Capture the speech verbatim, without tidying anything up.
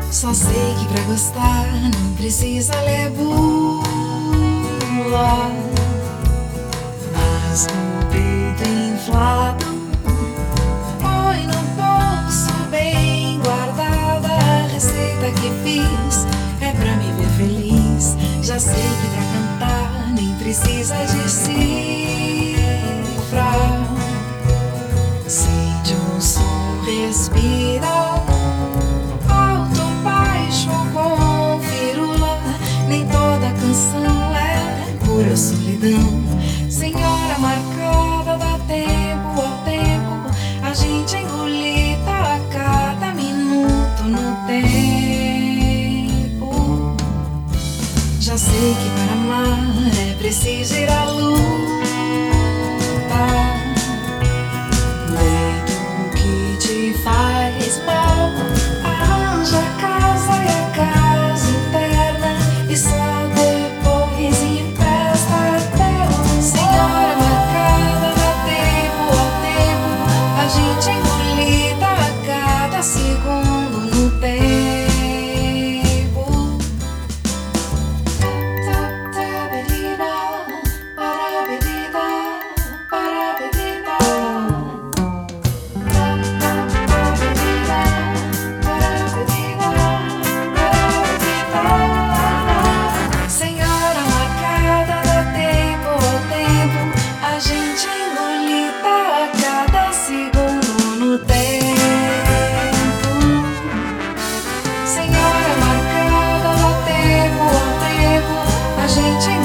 Só sei que pra gostar não precisa ler bula, mas no peito inflado, põe no bolso bem guardada a receita que fiz. É pra me ver feliz. Já sei que pra cantar nem precisa de cifra. Sente um som, respira. Pura solidão, senhora marcada, dá tempo ao tempo a gente engolita a cada minuto no tempo. Já sei que para amar é preciso ir à luta, lei do que te faz mal, arranja a casa e a casa interna e só segundo no tempo. Senhora marcada, dá tempo ao tempo a gente engolita a cada segundo no tempo. Senhora marcada, dá tempo ao tempo a gente